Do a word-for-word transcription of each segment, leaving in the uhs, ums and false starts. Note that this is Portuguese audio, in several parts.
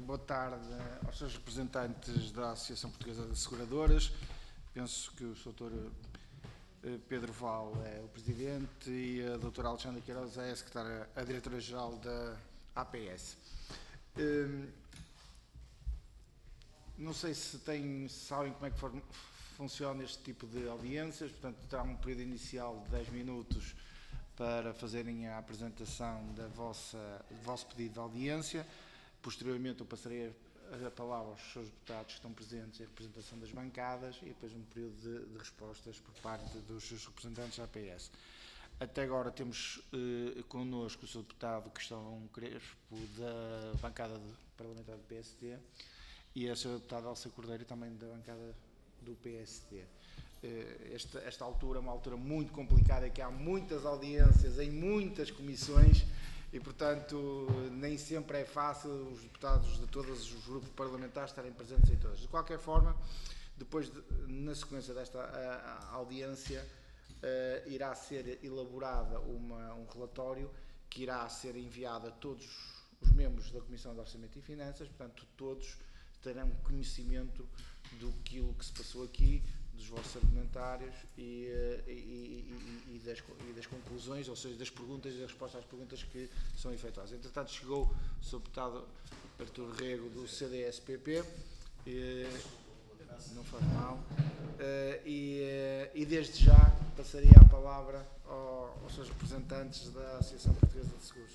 boa tarde aos seus representantes da Associação Portuguesa de Seguradoras. Penso que o doutor Pedro Val é o Presidente e a doutora Alexandra Queiroz é a Secretária, a Diretora-Geral da A P S. Não sei se têm, sabem como é que for, funciona este tipo de audiências, portanto terá um período inicial de dez minutos para fazerem a apresentação da vossa, do vosso pedido de audiência. Posteriormente eu passarei a palavra aos seus deputados que estão presentes em representação das bancadas e depois um período de, de respostas por parte dos seus representantes da A P S. Até agora temos eh, connosco o seu deputado Cristão Crespo da bancada de, parlamentar do P S D e a senhora deputada Elsa Cordeiro também da bancada do P S D. Esta, esta altura é uma altura muito complicada, que há muitas audiências em muitas comissões e, portanto, nem sempre é fácil os deputados de todos os grupos parlamentares estarem presentes em todas. De qualquer forma, depois, de, na sequência desta a, a audiência, uh, irá ser elaborada uma, um relatório que irá ser enviado a todos os membros da Comissão de Orçamento e Finanças, portanto, todos terão conhecimento do que se passou aqui, dos vossos argumentários e, e, e, e, das, e das conclusões, ou seja, das perguntas e das respostas às perguntas que são efetuadas. Entretanto, chegou o senhor deputado Artur Rego do C D S P P, e, não faz mal, e, e desde já passaria a palavra ao, aos seus representantes da Associação Portuguesa de Seguros.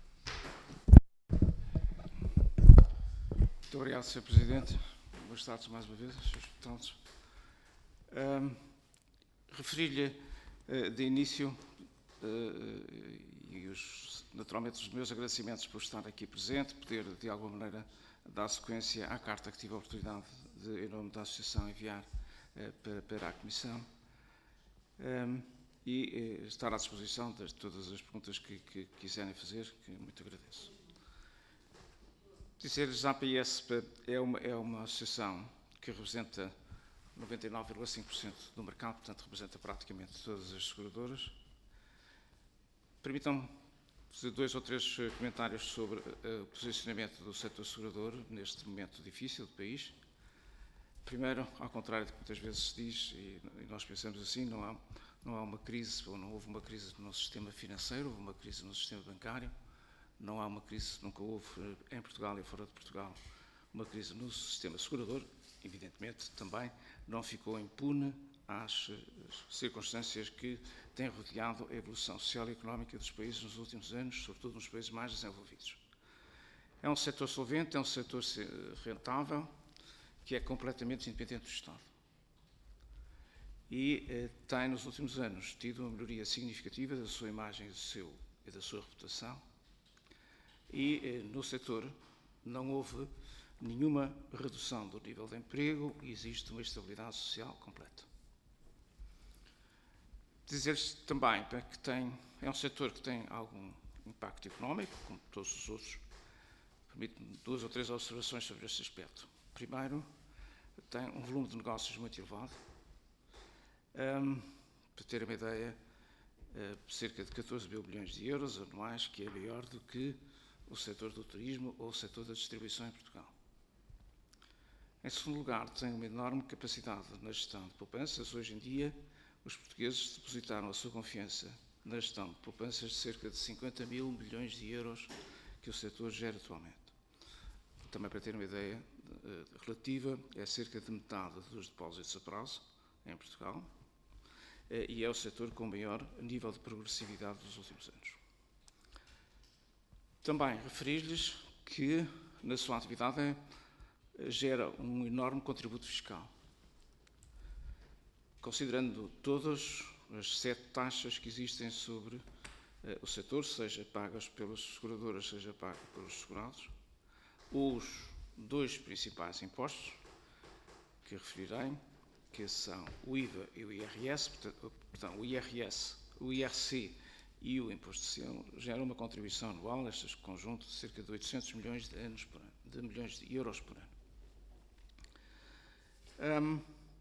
Muito obrigado, senhor Presidente. Boas tardes mais uma vez aos senhores deputados. Um, Referi-lhe uh, de início uh, e os, naturalmente os meus agradecimentos por estar aqui presente, poder de alguma maneira dar sequência à carta que tive a oportunidade de, em nome da Associação, enviar uh, para, para a Comissão um, e uh, estar à disposição de todas as perguntas que, que quiserem fazer, que muito agradeço. Dizer-lhes que a A P S é uma, é uma associação que representa noventa e nove vírgula cinco por cento do mercado, portanto representa praticamente todas as seguradoras. Permitam-me fazer dois ou três comentários sobre uh, o posicionamento do setor segurador neste momento difícil do país. Primeiro, ao contrário do que muitas vezes se diz, e, e nós pensamos assim, não há, não há uma crise, ou não houve uma crise no sistema financeiro, houve uma crise no sistema bancário, não há uma crise, nunca houve em Portugal e fora de Portugal, uma crise no sistema segurador. Evidentemente, também não ficou impune às circunstâncias que têm rodeado a evolução social e económica dos países nos últimos anos, sobretudo nos países mais desenvolvidos. É um setor solvente, é um setor rentável, que é completamente independente do Estado. E eh, tem, nos últimos anos, tido uma melhoria significativa da sua imagem do seu, e da sua reputação. E eh, no setor não houve nenhuma redução do nível de emprego e existe uma estabilidade social completa. Dizer-lhes também que tem, é um setor que tem algum impacto económico, como todos os outros. Permito-me duas ou três observações sobre este aspecto. Primeiro, tem um volume de negócios muito elevado. Um, para ter uma ideia, uh, cerca de catorze mil bilhões de euros anuais, que é maior do que o setor do turismo ou o setor da distribuição em Portugal. Em segundo lugar, tem uma enorme capacidade na gestão de poupanças. Hoje em dia, os portugueses depositaram a sua confiança na gestão de poupanças de cerca de cinquenta mil milhões de euros que o setor gera atualmente. Também para ter uma ideia relativa, é cerca de metade dos depósitos a prazo em Portugal e é o setor com o maior nível de progressividade dos últimos anos. Também referir-lhes que, na sua atividade, é gera um enorme contributo fiscal. Considerando todas as sete taxas que existem sobre uh, o setor, seja pagas pelas seguradoras, seja pagas pelos segurados, os dois principais impostos que referirei, que são o I V A e o I R S, portanto, portanto o I R S, o I R C e o Imposto de Selo, geram uma contribuição anual neste conjunto de cerca de oitocentos milhões de, anos por ano, de milhões de euros por ano. Um,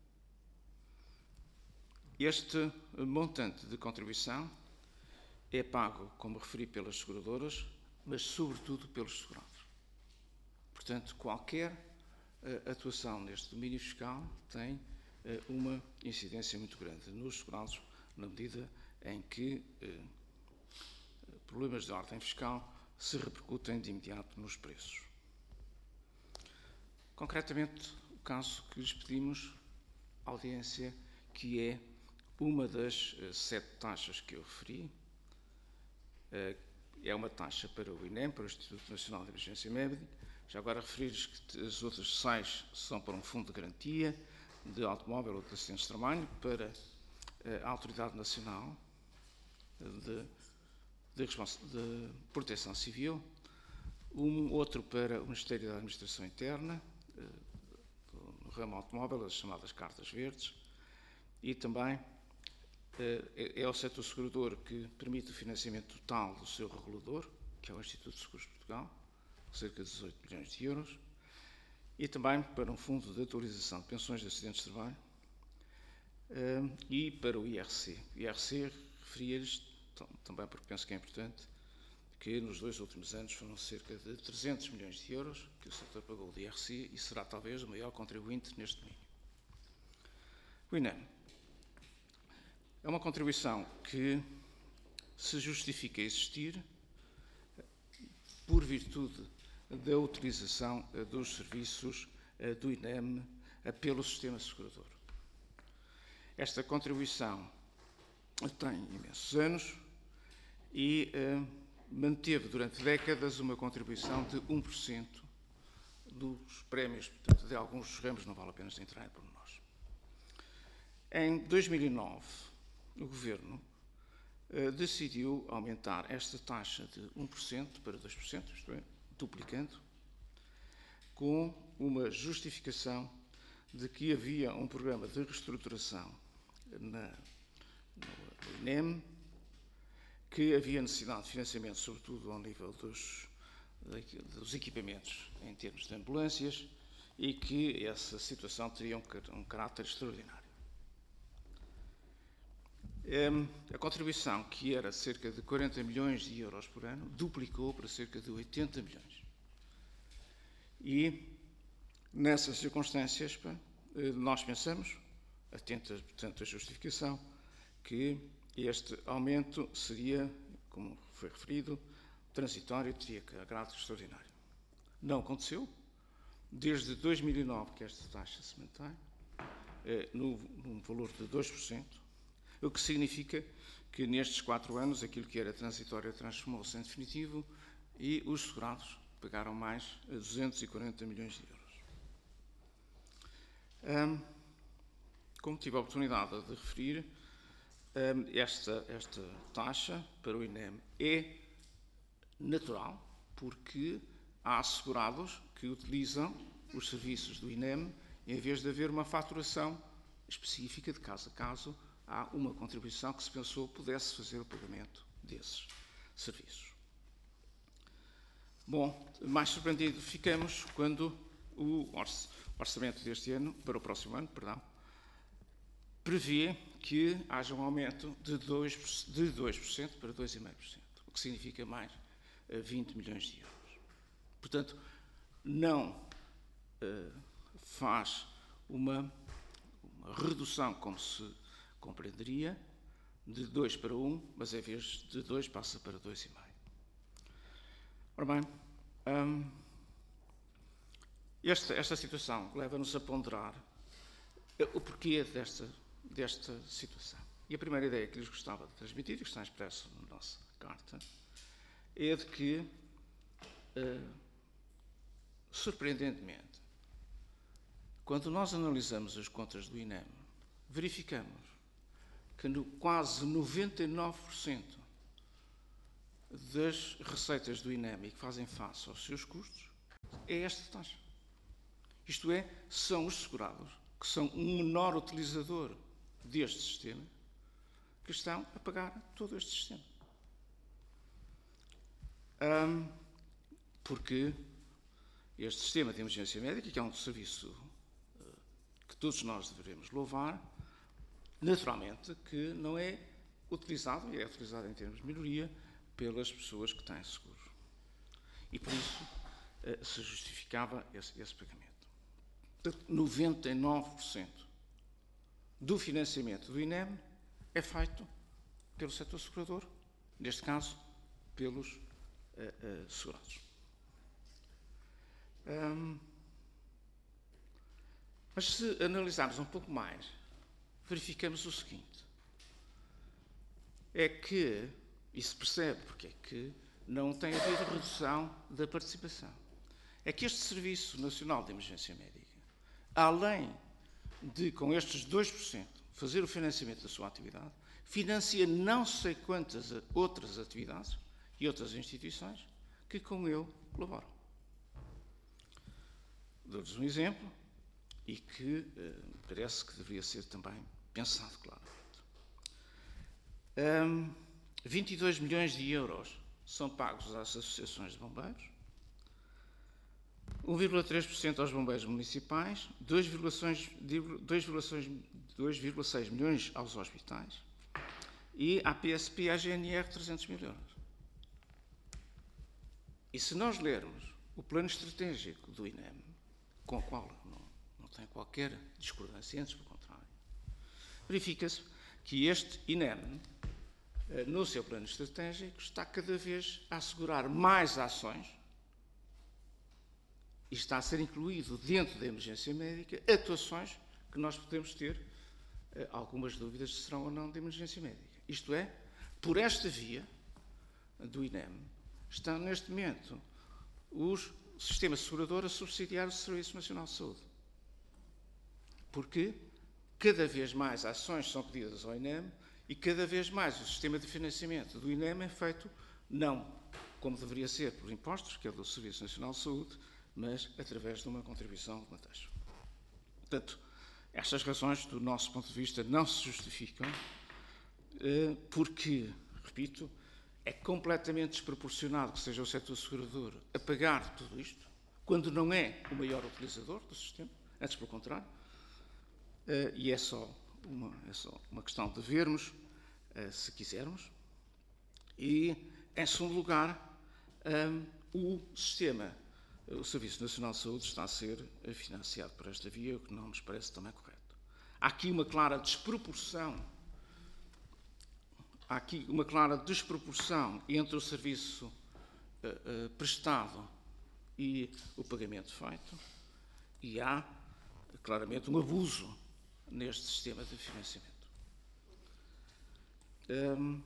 este montante de contribuição é pago, como referi, pelas seguradoras, mas sobretudo pelos segurados. Portanto, qualquer uh, atuação neste domínio fiscal tem uh, uma incidência muito grande nos segurados, na medida em que uh, problemas de ordem fiscal se repercutem de imediato nos preços. Concretamente, o caso que lhes pedimos audiência, que é uma das uh, sete taxas que eu referi, uh, é uma taxa para o I N E M, para o Instituto Nacional de Emergência Médica. Já agora referir-lhes que as outras seis são para um fundo de garantia de automóvel ou de acidentes de trabalho, para a Autoridade Nacional de, de, de Proteção Civil, um outro para o Ministério da Administração Interna, no ramo automóvel, as chamadas cartas verdes, e também é o setor segurador que permite o financiamento total do seu regulador, que é o Instituto de Seguros de Portugal, cerca de dezoito milhões de euros, e também para um fundo de atualização de pensões de acidentes de trabalho, e para o I R C. O I R C, referia-lhes, também porque penso que é importante, que nos dois últimos anos foram cerca de trezentos milhões de euros que o setor pagou do I R C e será talvez o maior contribuinte neste domínio. O I N E M é uma contribuição que se justifica existir por virtude da utilização dos serviços do I N E M pelo sistema segurador. Esta contribuição tem imensos anos e eh, manteve durante décadas uma contribuição de um por cento dos prémios, portanto, de alguns ramos, não vale a pena entrar por nós. Em dois mil e nove, o Governo eh, decidiu aumentar esta taxa de um por cento para dois por cento, isto é, duplicando, com uma justificação de que havia um programa de reestruturação na, no I N E M, que havia necessidade de financiamento, sobretudo ao nível dos, dos equipamentos em termos de ambulâncias, e que essa situação teria um, um caráter extraordinário. A contribuição, que era cerca de quarenta milhões de euros por ano, duplicou para cerca de oitenta milhões. E, nessas circunstâncias, nós pensamos, atento, portanto, à justificação, que este aumento seria, como foi referido, transitório, teria caráter extraordinário. Não aconteceu. Desde dois mil e nove que esta taxa se mantém, eh, no, num valor de dois por cento, o que significa que nestes quatro anos aquilo que era transitório transformou-se em definitivo e os segurados pagaram mais a duzentos e quarenta milhões de euros. Um, como tive a oportunidade de referir, um, esta, esta taxa para o I N E M é natural, porque há segurados que utilizam os serviços do I N E M em vez de haver uma faturação específica de caso a caso, há uma contribuição que se pensou pudesse fazer o pagamento desses serviços. Bom, mais surpreendido ficamos quando o orçamento deste ano, para o próximo ano, perdão, prevê que haja um aumento de dois por cento, de dois por cento para dois vírgula cinco por cento, o que significa mais vinte milhões de euros. Portanto, não uh, faz uma, uma redução, como se compreenderia, de dois para um, mas em vez de dois passa para dois vírgula cinco. Ora bem, hum, esta, esta situação leva-nos a ponderar o porquê desta, desta situação. E a primeira ideia que lhes gostava de transmitir, que está expresso na nossa carta, é de que, uh, surpreendentemente, quando nós analisamos as contas do I N E M, verificamos que no, quase noventa e nove por cento das receitas do I N E M e que fazem face aos seus custos é esta taxa. Isto é, são os segurados, que são um menor utilizador deste sistema, que estão a pagar todo este sistema. Um, porque este sistema de emergência médica, que é um serviço uh, que todos nós devemos louvar, naturalmente que não é utilizado, e é utilizado em termos de melhoria, pelas pessoas que têm seguro. E por isso uh, se justificava esse, esse pagamento. Portanto, noventa e nove por cento do financiamento do INEM é feito pelo setor segurador, neste caso, pelos uh, uh, segurados. Um, mas se analisarmos um pouco mais, verificamos o seguinte, é que, e se percebe porque é que não tem havido redução da participação, é que este Serviço Nacional de Emergência Médica, além de, com estes dois por cento, fazer o financiamento da sua atividade, financia não sei quantas outras atividades e outras instituições que com ele colaboram. Dou-lhes um exemplo e que eh, parece que deveria ser também pensado claramente. Um, vinte e dois milhões de euros são pagos às associações de bombeiros, um vírgula três por cento aos bombeiros municipais, dois vírgula seis milhões aos hospitais e à P S P e à G N R trezentos mil euros. E se nós lermos o plano estratégico do INEM, com o qual não, não tem qualquer discordância, antes pelo contrário, verifica-se que este INEM, no seu plano estratégico, está cada vez a assegurar mais ações e está a ser incluído dentro da emergência médica atuações que nós podemos ter eh, algumas dúvidas se serão ou não de emergência médica. Isto é, por esta via do INEM, está neste momento os o sistema segurador a subsidiar o Serviço Nacional de Saúde. Porque cada vez mais ações são pedidas ao INEM e cada vez mais o sistema de financiamento do INEM é feito não como deveria ser por impostos, que é do Serviço Nacional de Saúde, mas através de uma contribuição de uma taxa. Portanto, estas razões, do nosso ponto de vista, não se justificam porque, repito, é completamente desproporcionado que seja o setor segurador a pagar tudo isto, quando não é o maior utilizador do sistema, antes pelo contrário, uh, e é só, uma, é só uma questão de vermos, uh, se quisermos. E, em segundo lugar, um, o sistema, o Serviço Nacional de Saúde está a ser financiado por esta via, o que não nos parece também correto. Há aqui uma clara desproporção Há aqui uma clara desproporção entre o serviço uh, uh, prestado e o pagamento feito e há claramente um abuso neste sistema de financiamento. Um,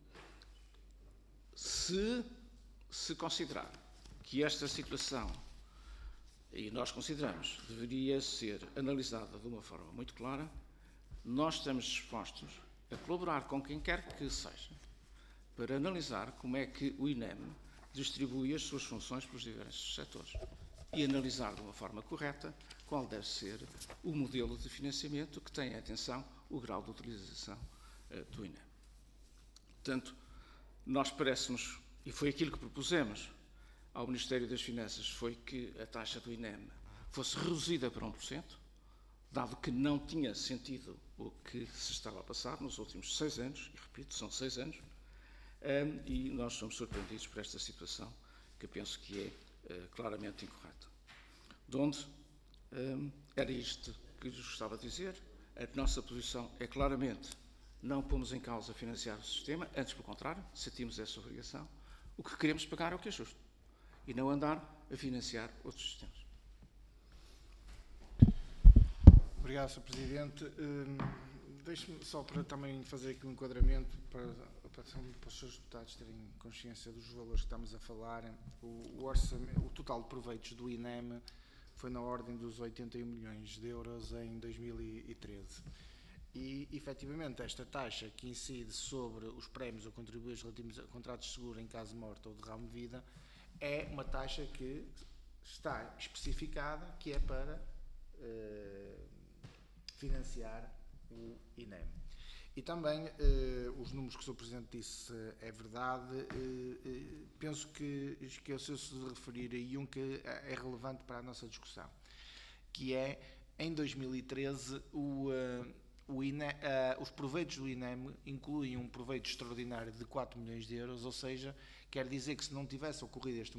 se se considerar que esta situação, e nós consideramos, deveria ser analisada de uma forma muito clara, nós estamos dispostos a colaborar com quem quer que seja para analisar como é que o INEM distribui as suas funções pelos diversos setores e analisar de uma forma correta qual deve ser o modelo de financiamento que tem, atenção, o grau de utilização uh, do INEM. Portanto, nós parece-nos, e foi aquilo que propusemos ao Ministério das Finanças, foi que a taxa do INEM fosse reduzida para um por cento, dado que não tinha sentido o que se estava a passar nos últimos seis anos, e repito, são seis anos, um, e nós somos surpreendidos por esta situação, que penso que é uh, claramente incorreta. De onde um, era isto que lhes gostava de dizer, a nossa posição é claramente não pomos em causa financiar o sistema, antes pelo contrário, sentimos essa obrigação, o que queremos pagar é o que é justo, e não andar a financiar outros sistemas. Obrigado, senhor Presidente. Um, Deixe-me só para também fazer aqui um enquadramento para, para, para os senhores deputados terem consciência dos valores que estamos a falar. O, o, orçamento, o total de proveitos do INEM foi na ordem dos oitenta e um milhões de euros em dois mil e treze. E, efetivamente, esta taxa que incide sobre os prémios ou contribuintes relativos a contratos de seguro em caso de morte ou derrame de vida é uma taxa que está especificada, que é para uh, financiar o INEM. E também eh, os números que o senhor Presidente disse é verdade, eh, eh, penso que esqueceu-se de referir aí um que é relevante para a nossa discussão, que é, em dois mil e treze, o, uh, o INEM, uh, os proveitos do INEM incluem um proveito extraordinário de quatro milhões de euros, ou seja, quer dizer que se não tivesse ocorrido este,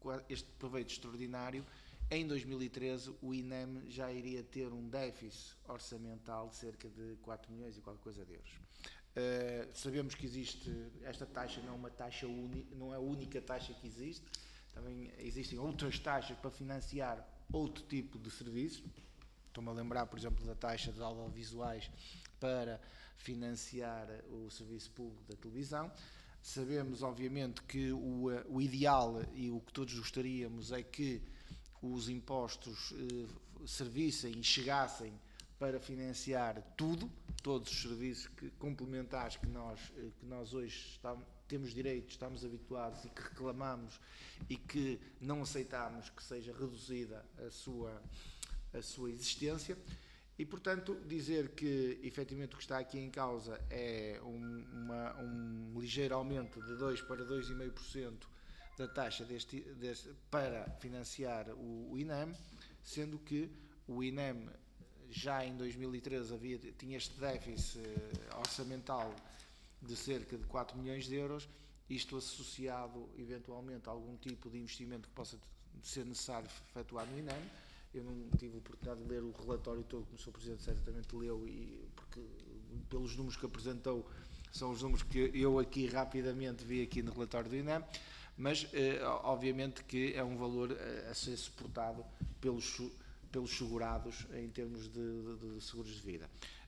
este proveito extraordinário, em dois mil e treze o I N E M já iria ter um déficit orçamental de cerca de quatro milhões e qualquer coisa de euros. Uh, sabemos que existe, esta taxa não é uma taxa única, não é a única taxa que existe, também existem outras taxas para financiar outro tipo de serviços. Estou-me a lembrar, por exemplo, da taxa de audiovisuais para financiar o serviço público da televisão. Sabemos, obviamente, que o, o ideal e o que todos gostaríamos é que os impostos eh, servissem e chegassem para financiar tudo, todos os serviços que, complementares que nós, eh, que nós hoje estamos, temos direito, estamos habituados e que reclamamos e que não aceitamos que seja reduzida a sua, a sua existência. E, portanto, dizer que, efetivamente, o que está aqui em causa é um, uma, um ligeiro aumento de dois por cento para dois vírgula cinco por cento da taxa deste, deste, para financiar o, o I N E M, sendo que o I N E M já em dois mil e treze havia, tinha este déficit orçamental de cerca de quatro milhões de euros, isto associado eventualmente a algum tipo de investimento que possa ser necessário efetuar no I N E M. Eu não tive a oportunidade de ler o relatório todo, como o senhor Presidente certamente leu, e, porque pelos números que apresentou, são os números que eu aqui rapidamente vi aqui no relatório do I N E M, mas eh, obviamente que é um valor a ser suportado pelos, pelos segurados em termos de, de, de seguros de vida.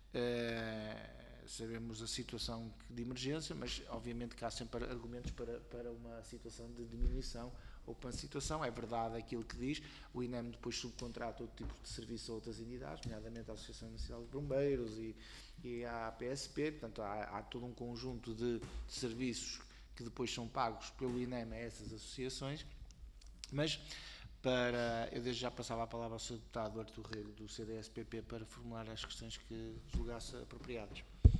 Eh, sabemos a situação de emergência, mas obviamente que há sempre argumentos para, para uma situação de diminuição ou para a situação. É verdade aquilo que diz, o I N E M depois subcontrata outro tipo de serviço a outras entidades, nomeadamente a Associação Nacional de Bombeiros e, e a P S P, portanto há, há todo um conjunto de, de serviços que depois são pagos pelo I N E M a essas associações, mas para, eu desde já passava a palavra ao senhor Deputado Artur Rego do C D S P P para formular as questões que julgasse apropriadas.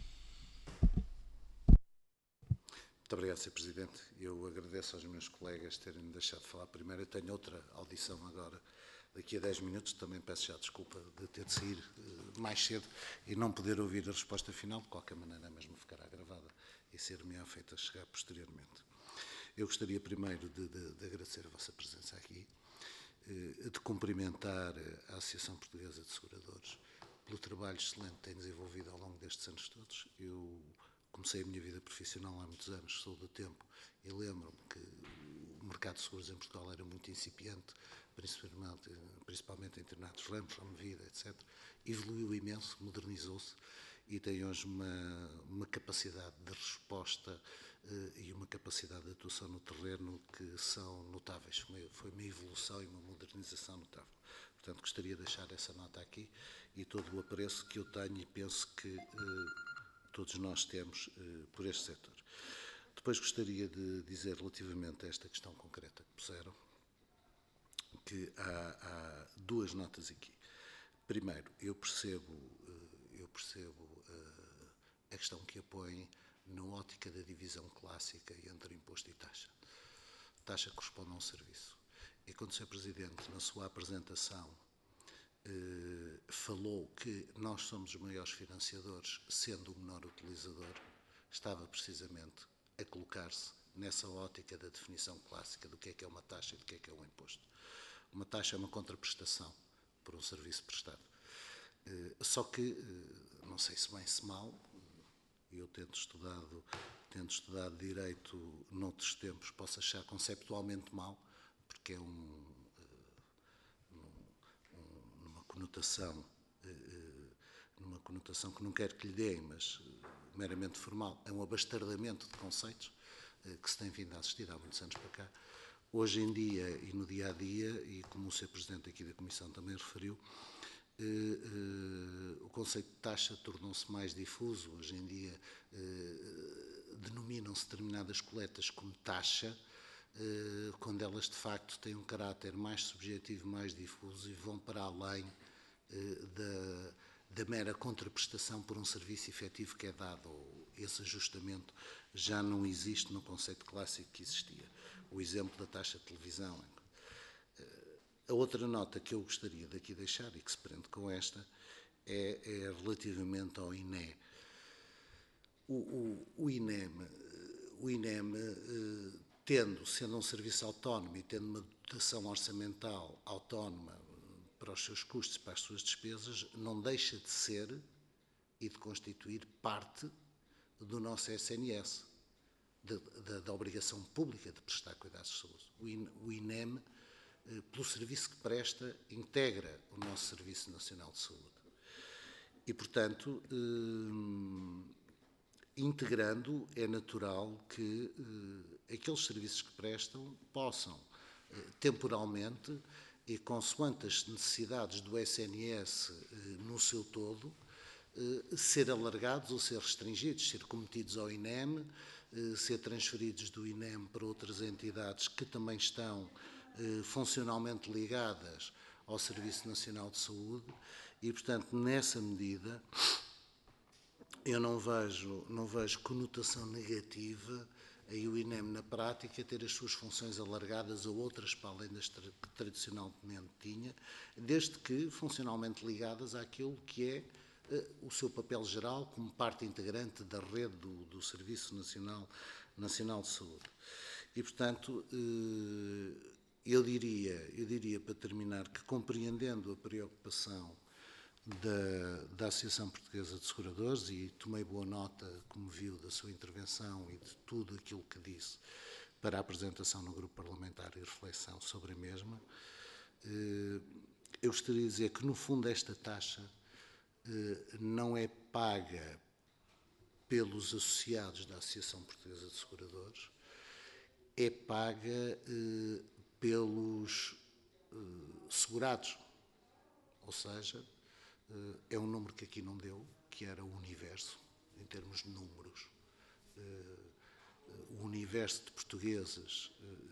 Muito obrigado, senhor Presidente. Eu agradeço aos meus colegas terem deixado de falar primeiro. Eu tenho outra audição agora, daqui a dez minutos. Também peço já desculpa de ter de sair uh, mais cedo e não poder ouvir a resposta final. De qualquer maneira, mesmo ficará gravada e ser-me feita chegar posteriormente. Eu gostaria primeiro de, de, de agradecer a vossa presença aqui, uh, de cumprimentar a Associação Portuguesa de Seguradores pelo trabalho excelente que tem desenvolvido ao longo destes anos todos. Eu comecei a minha vida profissional há muitos anos, sou do tempo, e lembro-me que o mercado de seguros em Portugal era muito incipiente, principalmente, principalmente em determinados ramos, ramo vida, etcétera. Evoluiu imenso, modernizou-se e tem hoje uma, uma capacidade de resposta uh, e uma capacidade de atuação no terreno que são notáveis. Foi, foi uma evolução e uma modernização notável. Portanto, gostaria de deixar essa nota aqui e todo o apreço que eu tenho e penso que uh, todos nós temos uh, por este setor. Depois gostaria de dizer relativamente a esta questão concreta que puseram, que há, há duas notas aqui. Primeiro, eu percebo, uh, eu percebo uh, a questão que apõe na ótica da divisão clássica entre imposto e taxa. Taxa corresponde a um serviço. E quando o senhor Presidente, na sua apresentação, Uh, falou que nós somos os maiores financiadores, sendo o menor utilizador, estava precisamente a colocar-se nessa ótica da definição clássica do que é que é uma taxa e do que é que é um imposto. Uma taxa é uma contraprestação por um serviço prestado. Uh, só que, uh, não sei se bem se mal, eu tendo estudado, tendo estudado Direito noutros tempos, posso achar conceptualmente mal, porque é um conotação, numa conotação que não quero que lhe deem, mas meramente formal, é um abastardamento de conceitos que se tem vindo a assistir há muitos anos para cá. Hoje em dia e no dia a dia, e como o senhor Presidente aqui da Comissão também referiu, o conceito de taxa tornou-se mais difuso. Hoje em dia denominam-se determinadas coletas como taxa, quando elas de facto têm um caráter mais subjetivo, mais difuso e vão para além da, da mera contraprestação por um serviço efetivo que é dado. Esse ajustamento já não existe no conceito clássico que existia. O exemplo da taxa de televisão. A outra nota que eu gostaria daqui deixar e que se prende com esta é, é relativamente ao I N E M. O, o, o I N E M, o I N E M tendo, sendo um serviço autónomo e tendo uma dotação orçamental autónoma para os seus custos e para as suas despesas, não deixa de ser e de constituir parte do nosso S N S, de, de, da obrigação pública de prestar cuidados de saúde. O, I, o INEM, eh, pelo serviço que presta, integra o nosso Serviço Nacional de Saúde. E, portanto, eh, integrando, é natural que eh, aqueles serviços que prestam possam, eh, temporalmente, e consoante as necessidades do S N S eh, no seu todo, eh, ser alargados ou ser restringidos, ser cometidos ao INEM, eh, ser transferidos do INEM para outras entidades que também estão eh, funcionalmente ligadas ao Serviço Nacional de Saúde e, portanto, nessa medida, eu não vejo, não vejo conotação negativa aí o INEM na prática ter as suas funções alargadas a outras para além das que tradicionalmente tinha, desde que funcionalmente ligadas àquilo que é uh, o seu papel geral como parte integrante da rede do, do Serviço Nacional, Nacional de Saúde. E, portanto, uh, eu diria, eu diria, para terminar, que compreendendo a preocupação Da, da Associação Portuguesa de Seguradores, e tomei boa nota, como viu, da sua intervenção e de tudo aquilo que disse para a apresentação no grupo parlamentar e reflexão sobre a mesma, eu gostaria de dizer que, no fundo, esta taxa não é paga pelos associados da Associação Portuguesa de Seguradores, é paga pelos segurados, ou seja, é um número que aqui não deu, que era o universo, em termos de números. O universo de portugueses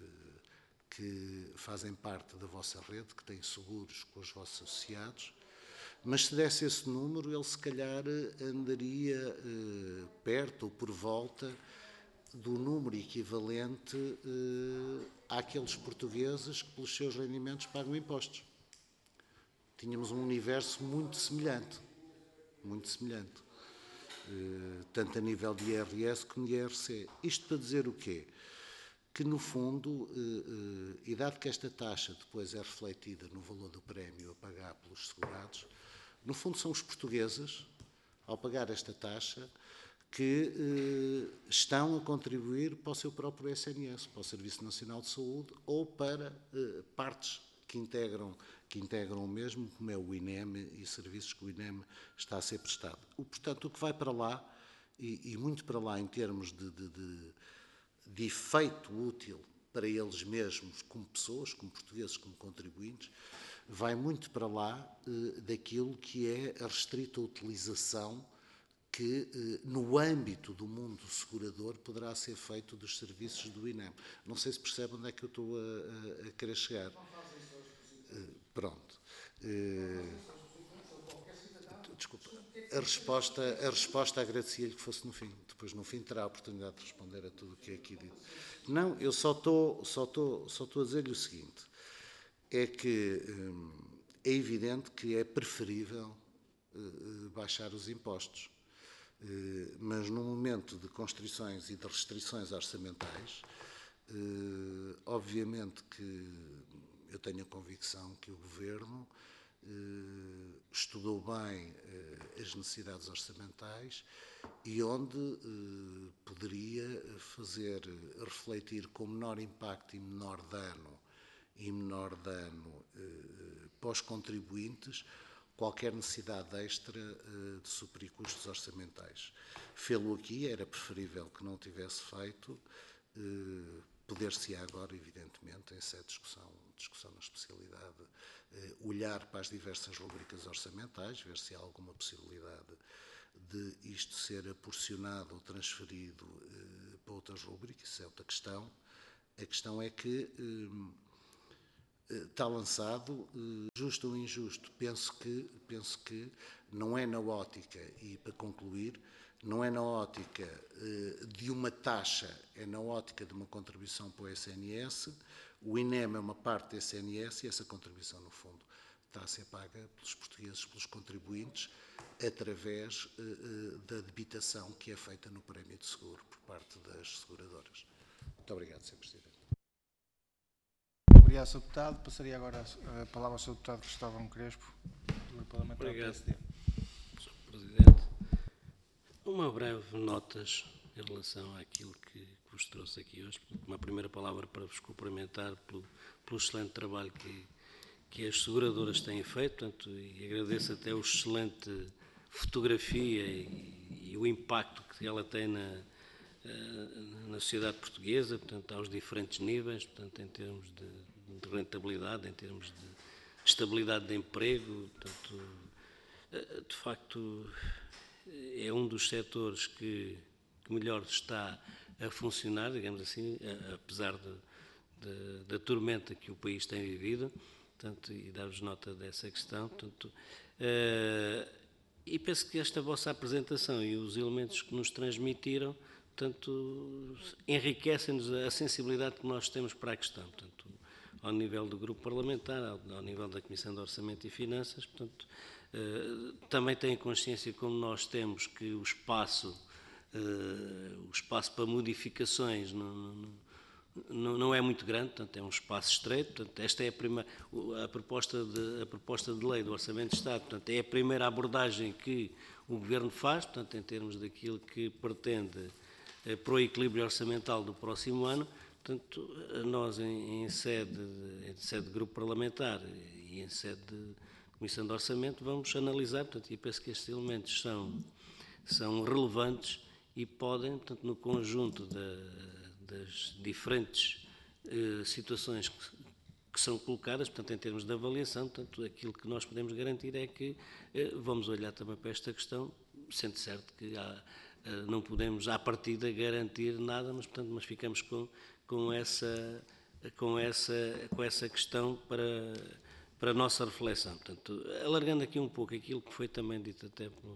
que fazem parte da vossa rede, que têm seguros com os vossos associados, mas se desse esse número, ele se calhar andaria perto ou por volta do número equivalente àqueles portugueses que pelos seus rendimentos pagam impostos. Tínhamos um universo muito semelhante, muito semelhante, uh, tanto a nível de I R S como de I R C. Isto para dizer o quê? Que, no fundo, uh, uh, e dado que esta taxa depois é refletida no valor do prémio a pagar pelos segurados, no fundo são os portugueses, ao pagar esta taxa, que uh, estão a contribuir para o seu próprio S N S, para o Serviço Nacional de Saúde, ou para uh, partes que integram, que integram o mesmo, como é o INEM e serviços que o INEM está a ser prestado. O, portanto, o que vai para lá, e, e muito para lá em termos de, de, de, de efeito útil para eles mesmos, como pessoas, como portugueses, como contribuintes, vai muito para lá eh, daquilo que é a restrita utilização que, eh, no âmbito do mundo segurador, poderá ser feito dos serviços do INEM. Não sei se percebe onde é que eu estou a, a, a querer chegar. Uh, pronto. Uh, desculpa. A resposta, a resposta agradecia-lhe que fosse no fim. Depois, no fim, terá a oportunidade de responder a tudo o que é aqui dito. Não, eu só estou só estou, só estou a dizer-lhe o seguinte. É que um, é evidente que é preferível uh, baixar os impostos. Uh, mas no momento de constrições e de restrições orçamentais, uh, obviamente que eu tenho a convicção que o Governo eh, estudou bem eh, as necessidades orçamentais e onde eh, poderia fazer refletir com menor impacto e menor dano e menor dano eh, para os contribuintes qualquer necessidade extra eh, de suprir custos orçamentais. Fê-lo aqui era preferível que não tivesse feito, eh, poder-se agora, evidentemente, em sede de discussão, discussão na especialidade, eh, olhar para as diversas rubricas orçamentais, ver se há alguma possibilidade de isto ser aporcionado ou transferido eh, para outras rubricas, isso é outra questão. A questão é que eh, está lançado, eh, justo ou injusto, penso que, penso que não é na ótica, e para concluir, não é na ótica eh, de uma taxa, é na ótica de uma contribuição para o S N S. O INEM é uma parte do S N S e essa contribuição, no fundo, está a ser paga pelos portugueses, pelos contribuintes, através eh, da debitação que é feita no prémio de seguro por parte das seguradoras. Muito obrigado, senhor Presidente. Obrigado, senhor Deputado. Passaria agora a palavra ao senhor Deputado Cristóvão Crespo, do Parlamentar do P S D. senhor Presidente. Uma breve notas em relação àquilo que, que vos trouxe aqui hoje. Uma primeira palavra para vos cumprimentar pelo, pelo excelente trabalho que, que as seguradoras têm feito, portanto, e agradeço até a excelente fotografia e, e o impacto que ela tem na, na sociedade portuguesa, portanto, aos diferentes níveis, portanto, em termos de, de rentabilidade, em termos de estabilidade de emprego, portanto, de facto, é um dos setores que, que melhor está a funcionar, digamos assim, apesar de, de, da tormenta que o país tem vivido, portanto, e dar-vos nota dessa questão. Portanto, uh, e penso que esta vossa apresentação e os elementos que nos transmitiram, portanto, enriquecem-nos a sensibilidade que nós temos para a questão, portanto, ao nível do grupo parlamentar, ao, ao nível da Comissão de Orçamento e Finanças, portanto, Uh, também têm consciência, como nós temos, que o espaço, uh, o espaço para modificações não, não, não, não é muito grande, portanto, é um espaço estreito. Portanto, esta é a, prima, a, proposta de, a proposta de lei do Orçamento de Estado, portanto, é a primeira abordagem que o Governo faz, portanto, em termos daquilo que pretende uh, para o equilíbrio orçamental do próximo ano. Portanto, nós, em, em, sede, em sede de grupo parlamentar e em sede de Comissão de Orçamento, vamos analisar, portanto, e penso que estes elementos são, são relevantes e podem, portanto, no conjunto da, das diferentes eh, situações que, que são colocadas, portanto, em termos de avaliação, portanto, aquilo que nós podemos garantir é que eh, vamos olhar também para esta questão, sendo certo que há, eh, não podemos, à partida, garantir nada, mas, portanto, mas ficamos com, com, essa, com, essa, com essa questão para... para a nossa reflexão. Portanto, alargando aqui um pouco aquilo que foi também dito até pelo,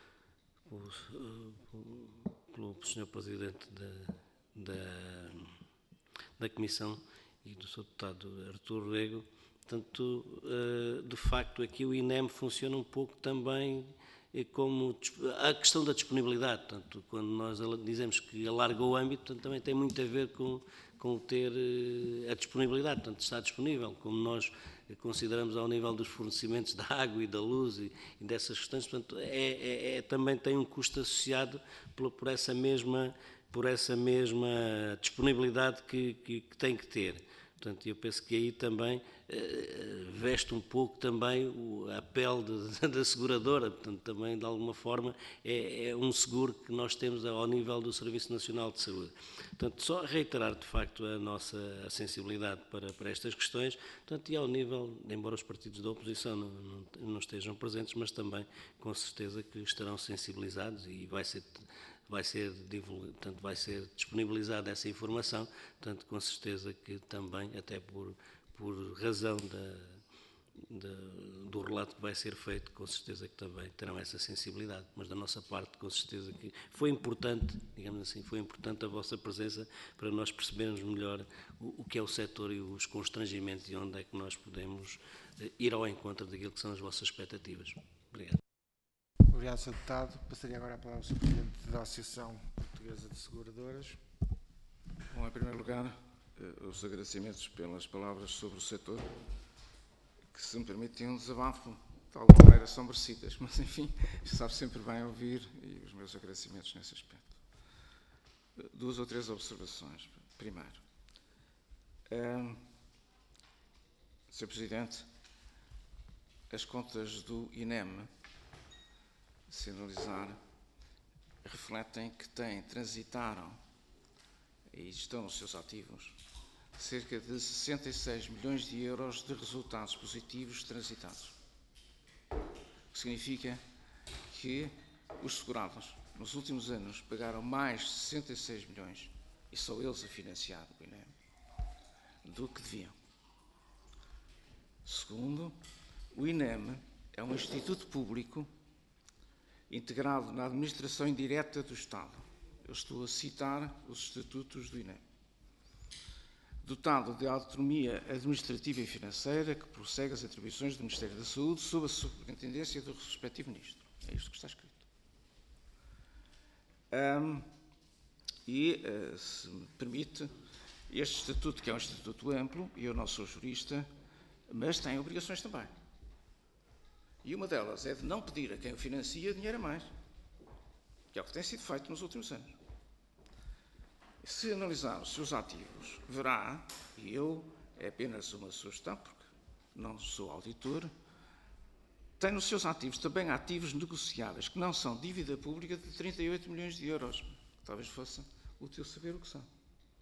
pelo, pelo senhor Presidente da, da, da Comissão e do senhor Deputado Artur Rego, portanto, de facto aqui o I N E M funciona um pouco também como a questão da disponibilidade, portanto, quando nós dizemos que alarga o âmbito, portanto, também tem muito a ver com, com ter a disponibilidade, portanto, está disponível, como nós consideramos ao nível dos fornecimentos da água e da luz e, e dessas questões, portanto, é, é, é, também tem um custo associado por, por, essa, mesma, por essa mesma disponibilidade que, que, que tem que ter. Portanto, eu penso que aí também eh, veste um pouco também o, a pele de, da seguradora, portanto, também de alguma forma é, é um seguro que nós temos ao nível do Serviço Nacional de Saúde. Portanto, só reiterar de facto a nossa a sensibilidade para, para estas questões, portanto, e ao nível, embora os partidos da oposição não, não, não estejam presentes, mas também com certeza que estarão sensibilizados e vai ser... vai ser, portanto, vai ser disponibilizada essa informação, portanto, com certeza que também, até por, por razão da, da, do relato que vai ser feito, com certeza que também terão essa sensibilidade, mas da nossa parte, com certeza que foi importante, digamos assim, foi importante a vossa presença para nós percebermos melhor o, o que é o setor e os constrangimentos e onde é que nós podemos ir ao encontro daquilo que são as vossas expectativas. Obrigado. Obrigado, senhor Deputado. Passaria agora a palavra ao senhor Presidente da Associação Portuguesa de Seguradoras. Bom, em primeiro lugar, os agradecimentos pelas palavras sobre o setor, que, se me permitem um desabafo, de alguma maneira são merecidas, mas, enfim, sabe sempre bem ouvir, e os meus agradecimentos nesse aspecto. Duas ou três observações. Primeiro, um, senhor Presidente, as contas do I N E M, se analisar, refletem que têm, transitaram e estão nos seus ativos cerca de sessenta e seis milhões de euros de resultados positivos transitados. O que significa que os segurados, nos últimos anos, pagaram mais de sessenta e seis milhões, e só eles a financiar o I N E M, do que deviam. Segundo, o I N E M é um instituto público integrado na administração indireta do Estado. Eu estou a citar os estatutos do I N E M. Dotado de autonomia administrativa e financeira que prossegue as atribuições do Ministério da Saúde sob a superintendência do respectivo Ministro. É isto que está escrito. Um, e, uh, se me permite, este estatuto, que é um estatuto amplo, e eu não sou jurista, mas tem obrigações também. E uma delas é de não pedir a quem o financia dinheiro a mais, que é o que tem sido feito nos últimos anos. Se analisar os seus ativos, verá, e eu, é apenas uma sugestão, porque não sou auditor, tem nos seus ativos também ativos negociáveis, que não são dívida pública, de trinta e oito milhões de euros. Talvez fosse útil saber o que são.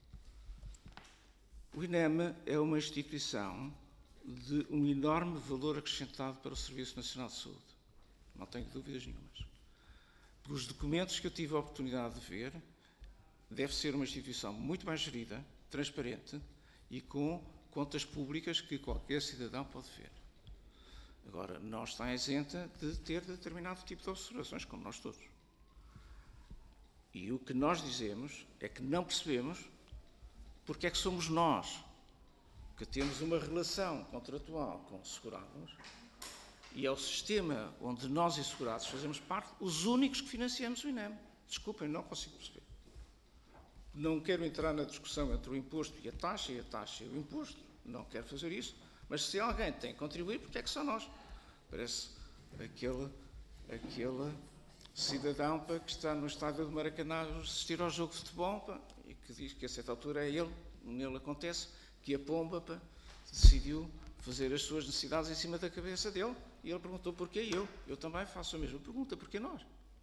O INEM é uma instituição de um enorme valor acrescentado para o Serviço Nacional de Saúde. Não tenho dúvidas nenhumas. Pelos documentos que eu tive a oportunidade de ver, deve ser uma instituição muito mais gerida, transparente e com contas públicas que qualquer cidadão pode ver. Agora, não está isenta de ter determinado tipo de observações, como nós todos. E o que nós dizemos é que não percebemos porque é que somos nós que temos uma relação contratual com os segurados e é o sistema onde nós e segurados fazemos parte os únicos que financiamos o INEM. Desculpem, não consigo perceber. Não quero entrar na discussão entre o imposto e a taxa, e a taxa e o imposto. Não quero fazer isso. Mas se alguém tem que contribuir, porque é que só nós? Parece aquele, aquele cidadão pá, que está no estádio de Maracanã a assistir ao jogo de futebol pá, e que diz que a certa altura é ele, nele acontece, que a pomba pá, decidiu fazer as suas necessidades em cima da cabeça dele e ele perguntou porquê eu. Eu também faço a mesma pergunta, porquê nós?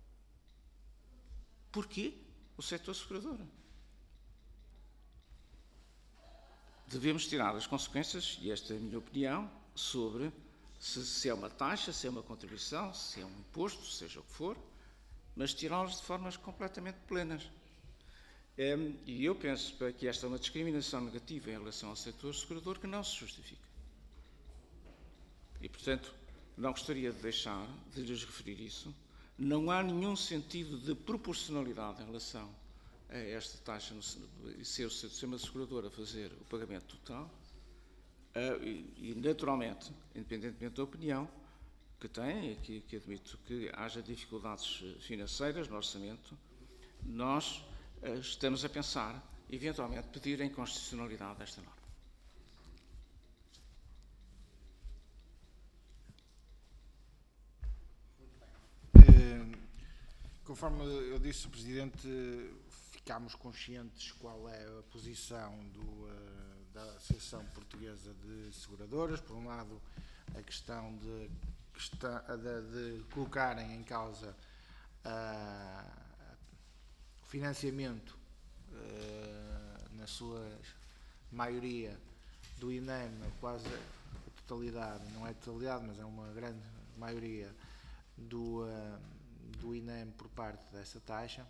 Porquê o setor segurador? Devemos tirar as consequências, e esta é a minha opinião, sobre se, se é uma taxa, se é uma contribuição, se é um imposto, seja o que for, mas tirá-las de formas completamente plenas. É, e eu penso que esta é uma discriminação negativa em relação ao setor segurador que não se justifica. E, portanto, não gostaria de deixar de lhes referir isso. Não há nenhum sentido de proporcionalidade em relação a esta taxa e ser o sistema segurador a fazer o pagamento total uh, e, e, naturalmente, independentemente da opinião que tem, e que, que admito que haja dificuldades financeiras no orçamento, nós uh, estamos a pensar, eventualmente, pedir a inconstitucionalidade desta norma. Conforme eu disse, o Presidente, ficámos conscientes qual é a posição do, uh, da Associação Portuguesa de Seguradoras. Por um lado, a questão de, de, de colocarem em causa uh, o financiamento, uh, na sua maioria, do INEM, quase a totalidade, não é a totalidade, mas é uma grande maioria do... Uh, do INEM por parte dessa taxa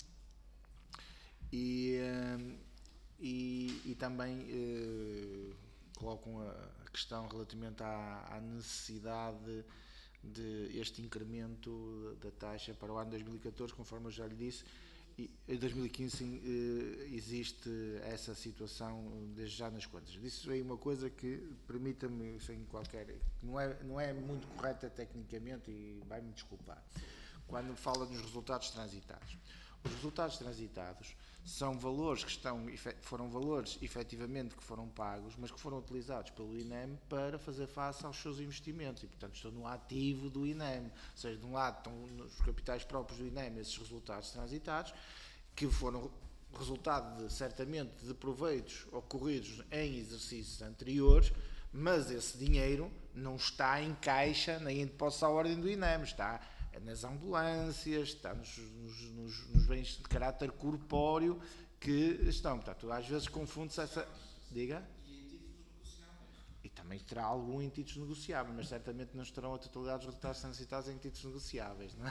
e, e, e também eh, colocam a, a questão relativamente à, à necessidade de este incremento da taxa para o ano dois mil e catorze, conforme eu já lhe disse, e em dois mil e quinze sim, eh, existe essa situação desde já nas contas. Disse aí uma coisa que, permita-me, sem qualquer, não é, não é muito correta tecnicamente e vai-me desculpar. Quando fala dos resultados transitados. Os resultados transitados são valores que estão, foram valores efetivamente que foram pagos, mas que foram utilizados pelo INEM para fazer face aos seus investimentos e, portanto, estão no ativo do INEM. Ou seja, de um lado estão nos capitais próprios do INEM esses resultados transitados, que foram resultado, de, certamente, de proveitos ocorridos em exercícios anteriores, mas esse dinheiro não está em caixa nem em depósito à ordem do INEM, está nas ambulâncias, está nos, nos, nos bens de caráter corpóreo que estão. Portanto, às vezes confunde-se essa... Diga? E em títulos negociáveis? E também terá algum em títulos negociáveis, mas certamente não estarão a totalidade dos resultados transitados em títulos negociáveis, não é?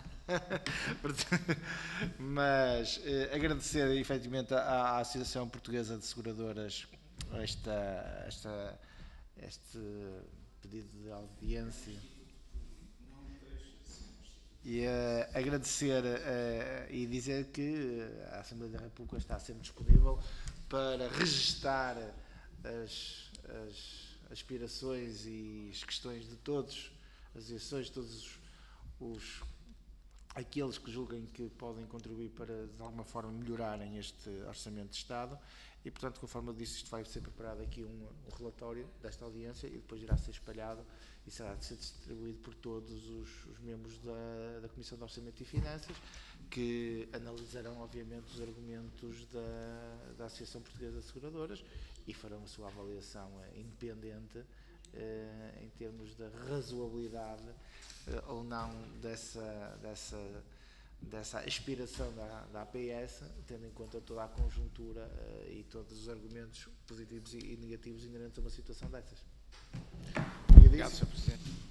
Mas eh, agradecer efetivamente à, à Associação Portuguesa de Seguradoras esta, esta, este pedido de audiência. E uh, agradecer uh, e dizer que a Assembleia da República está sempre disponível para registar as, as aspirações e as questões de todos, as associações, todos os, os aqueles que julguem que podem contribuir para de alguma forma melhorarem este Orçamento de Estado e, portanto, conforme eu disse, isto vai ser preparado aqui um, um relatório desta audiência e depois irá ser espalhado e será de ser distribuído por todos os, os membros da, da Comissão de Orçamento e Finanças, que analisarão, obviamente, os argumentos da, da Associação Portuguesa de Seguradoras e farão a sua avaliação eh, independente eh, em termos da razoabilidade eh, ou não dessa, dessa, dessa aspiração da, da A P S, tendo em conta toda a conjuntura eh, e todos os argumentos positivos e, e negativos inerentes a uma situação dessas. Obrigado, senhor Presidente.